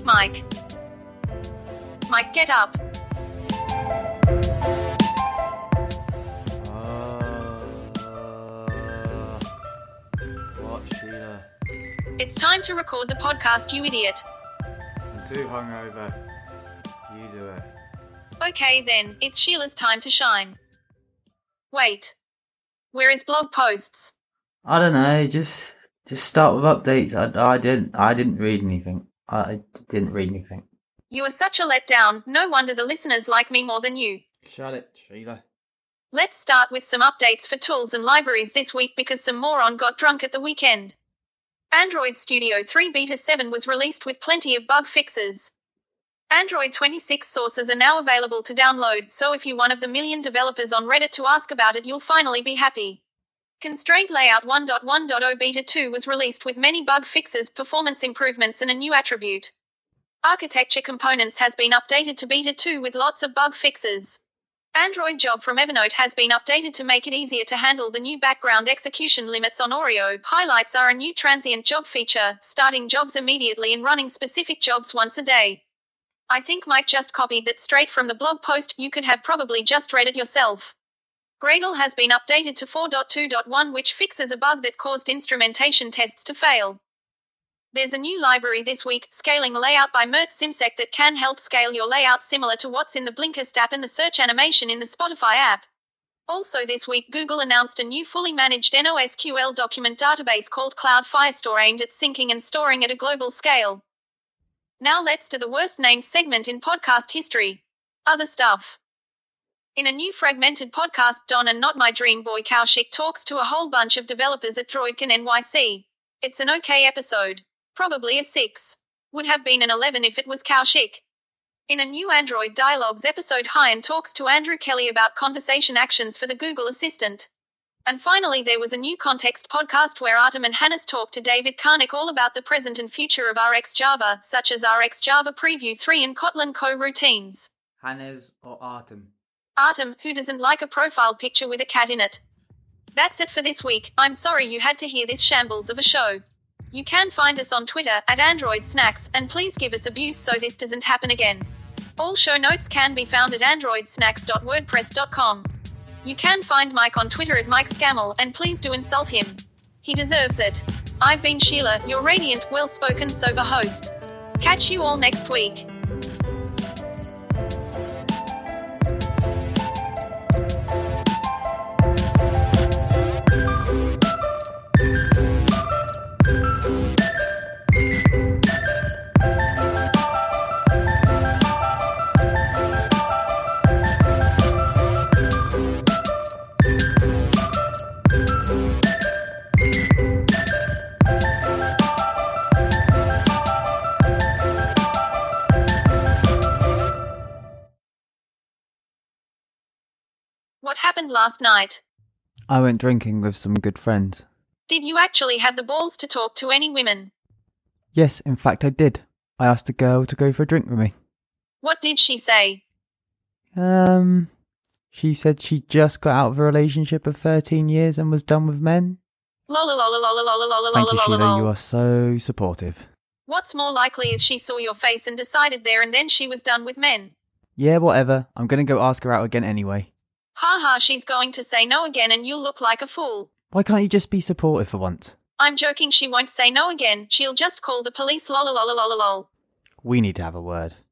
Mike. Mike, get up. What, Sheila? It's time to record the podcast, you idiot. I'm too hungover. You do it. Okay then, it's Sheila's time to shine. Wait. Where is blog posts? I don't know. Just start with updates. I didn't read anything. I didn't read anything. You are such a letdown. No wonder the listeners like me more than you. Shut it, Sheila. Let's start with some updates for tools and libraries this week because some moron got drunk at the weekend. Android Studio 3 Beta 7 was released with plenty of bug fixes. Android 26 sources are now available to download, so if you're one of the million developers on Reddit to ask about it, you'll finally be happy. Constraint Layout 1.1.0 Beta 2 was released with many bug fixes, performance improvements, and a new attribute. Architecture Components has been updated to Beta 2 with lots of bug fixes. Android Job from Evernote has been updated to make it easier to handle the new background execution limits on Oreo. Highlights are a new transient job feature, starting jobs immediately and running specific jobs once a day. I think Mike just copied that straight from the blog post. You could have probably just read it yourself. Gradle has been updated to 4.2.1, which fixes a bug that caused instrumentation tests to fail. There's a new library this week, Scaling Layout by Mert Simsek, that can help scale your layout similar to what's in the Blinkist app and the search animation in the Spotify app. Also this week, Google announced a new fully managed NoSQL document database called Cloud Firestore aimed at syncing and storing at a global scale. Now let's do the worst named segment in podcast history. Other stuff. In a new fragmented podcast, Don and Not My Dream Boy Kaushik talks to a whole bunch of developers at DroidCon NYC. It's an okay episode. Probably a 6. Would have been an 11 if it was Kaushik. In a new Android Dialogues episode, Hyan talks to Andrew Kelly about conversation actions for the Google Assistant. And finally, there was a new Context podcast where Artem and Hannes talk to David Karnik all about the present and future of RxJava, such as RxJava Preview 3 and Kotlin coroutines. Hannes or Artem? Artem, who doesn't like a profile picture with a cat in it. That's it for this week. I'm sorry you had to hear this shambles of a show. You can find us on Twitter at Android Snacks, and please give us abuse so this doesn't happen again. All show notes can be found at androidsnacks.wordpress.com. You can find Mike on Twitter at Mike Scammell, and please do insult him. He deserves it. I've been Sheila, your radiant, well-spoken, sober host. Catch you all next week. What happened last night? I went drinking with some good friends. Did you actually have the balls to talk to any women? Yes, in fact I did. I asked a girl to go for a drink with me. What did she say? She said she just got out of a relationship of 13 years and was done with men. Thank you, Sheila, you are so supportive. What's more likely is she saw your face and decided there and then she was done with men. Yeah, whatever. I'm going to go ask her out again anyway. Haha, she's going to say no again and you'll look like a fool. Why can't you just be supportive for once? I'm joking, she won't say no again. She'll just call the police lol. We need to have a word.